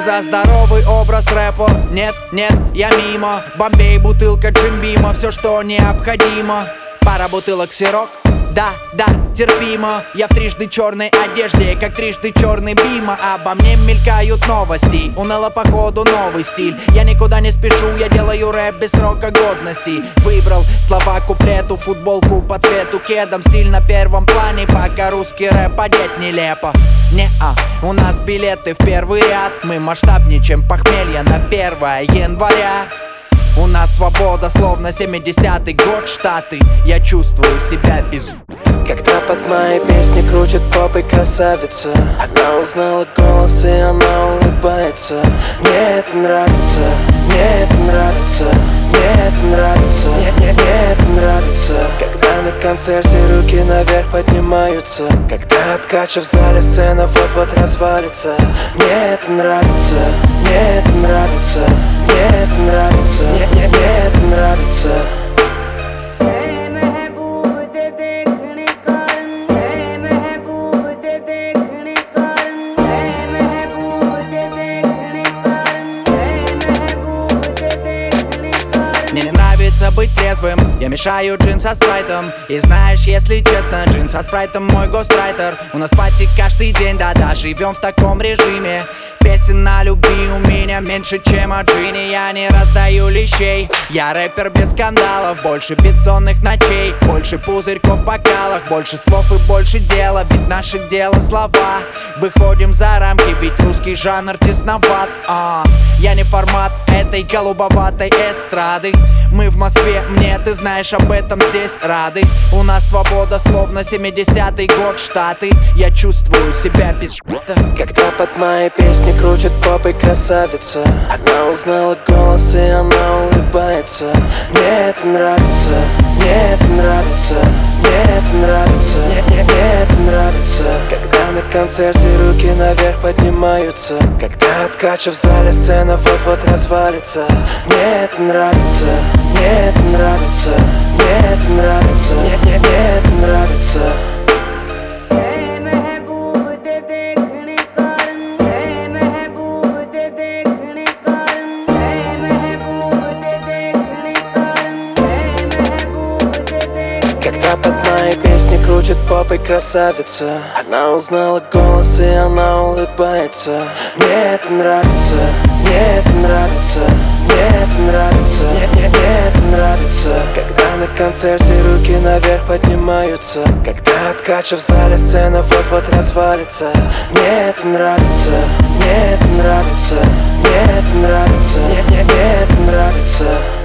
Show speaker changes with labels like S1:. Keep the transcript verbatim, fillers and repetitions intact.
S1: за здоровый образ рэпа. Нет, нет, я мимо. Бомбей, бутылка Джимбима, все, что необходимо. Пара бутылок сирок, да, да, терпимо. Я в трижды черной одежде, как трижды черный бима. Обо мне мелькают новости, уныло походу новый стиль. Я никуда не спешу, я делаю рэп без срока годности. Выбрал слова куплету, футболку по цвету кедом. Стиль на первом плане, пока русский рэп одеть нелепо. Не-а, у нас билеты в первый ряд. Мы масштабнее, чем похмелье на первое января. У нас свобода, словно семидесятый год, Штаты. Я чувствую себя без...
S2: Когда под моей песни крутит попой красавица, она узнала голос и она улыбается. Мне это нравится, мне это нравится, мне это нравится, мне, мне, мне это нравится. Когда на концерте руки наверх поднимаются, когда от кача в зале сцена вот-вот развалится. Мне это нравится, мне это нравится, мне это нравится, мне, мне, мне это нравится.
S1: Мне не нравится быть трезвым, я мешаю джин со спрайтом. И знаешь, если честно, джин со спрайтом мой гострайтер. У нас пати каждый день, да-да, живем в таком режиме. Песен на любви у меня меньше, чем о джине. Я не раздаю лещей, я рэпер без скандалов. Больше бессонных ночей, больше пузырьков в бокалах. Больше слов и больше дела, ведь наше дело слова. Выходим за рамки, ведь русский жанр тесноват. а. Я не формат этой голубоватой эстрады. Мы в Москве, мне ты знаешь об этом здесь рады. У нас свобода, словно семидесятый год, Штаты. Я чувствую себя без...
S2: Когда под моей песни крутит попой красавица, она узнала голос и она улыбается. Мне это нравится, мне это нравится, мне это нравится, мне, мне, мне это нравится. Когда на концерте руки наверх поднимаются, когда от кача в зале сцена вот-вот развалится. Мне это нравится, мне это нравится, мне это нравится, мне, мне, мне это нравится. Когда под моей песни крутит попой красавица, она узнала голос и она улыбается. Мне это нравится, мне это нравится, мне это нравится, мне, мне, мне это нравится. Когда на концерте руки наверх поднимаются, когда от кача в зале сцена вот-вот развалится. Мне это нравится, мне это нравится, мне это нравится, мне, мне, мне это нравится.